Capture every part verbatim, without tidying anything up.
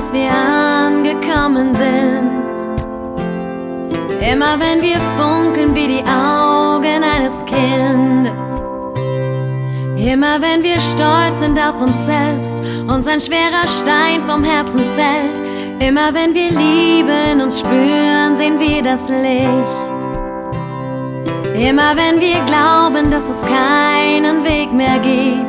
dass wir angekommen sind. Immer wenn wir funkeln wie die Augen eines Kindes. Immer wenn wir stolz sind auf uns selbst, uns ein schwerer Stein vom Herzen fällt. Immer wenn wir lieben und spüren, sehen wir das Licht. Immer wenn wir glauben, dass es keinen Weg mehr gibt.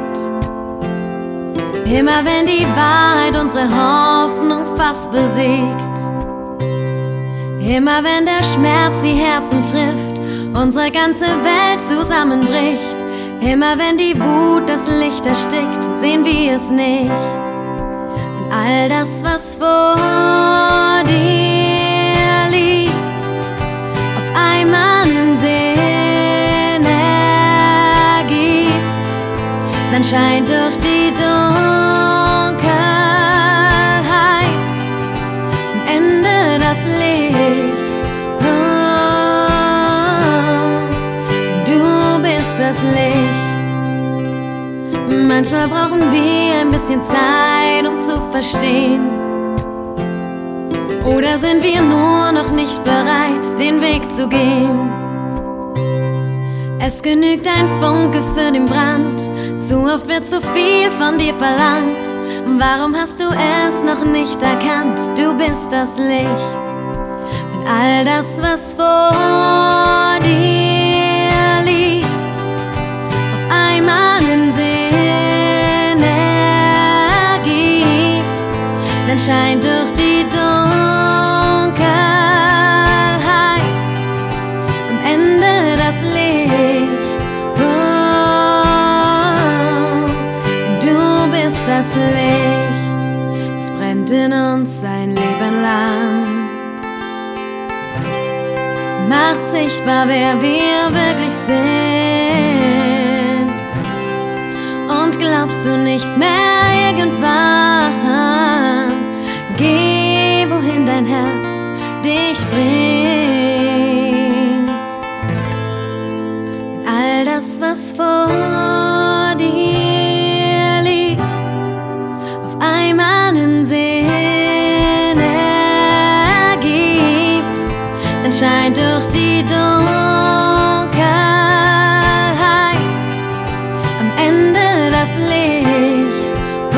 Immer wenn die Wahrheit unsere Hoffnung fast besiegt. Immer wenn der Schmerz die Herzen trifft, unsere ganze Welt zusammenbricht. Immer wenn die Wut das Licht erstickt, sehen wir es nicht. Und all das, was vor dir liegt, auf einmal einen Sinn ergibt, dann scheint durch die Dunkelheit am Ende das Licht. Oh, du bist das Licht. Manchmal brauchen wir ein bisschen Zeit, um zu verstehen. Oder sind wir nur noch nicht bereit, den Weg zu gehen? Es genügt ein Funke für den Brand, zu oft wird zu viel von dir verlangt. Warum hast du es noch nicht erkannt? Du bist das Licht. Und all das, was vor dir liegt, auf einmal einen Sinn ergibt, dann scheint durch die Dunkelheit am Ende das Licht. Das Licht, es brennt in uns ein Leben lang, macht sichtbar, wer wir wirklich sind. Und glaubst du nichts mehr irgendwann, geh, wohin dein Herz dich bringt. All das, was vor dir liegt, einmal einen Sinn ergibt, dann scheint durch die Dunkelheit am Ende das Licht. Oh,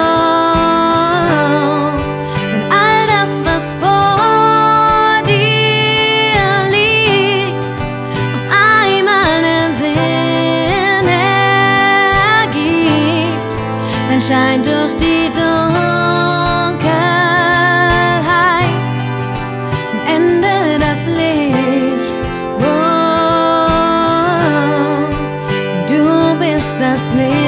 denn all das, was vor dir liegt, auf einmal einen Sinn ergibt, dann scheint durch die das Licht.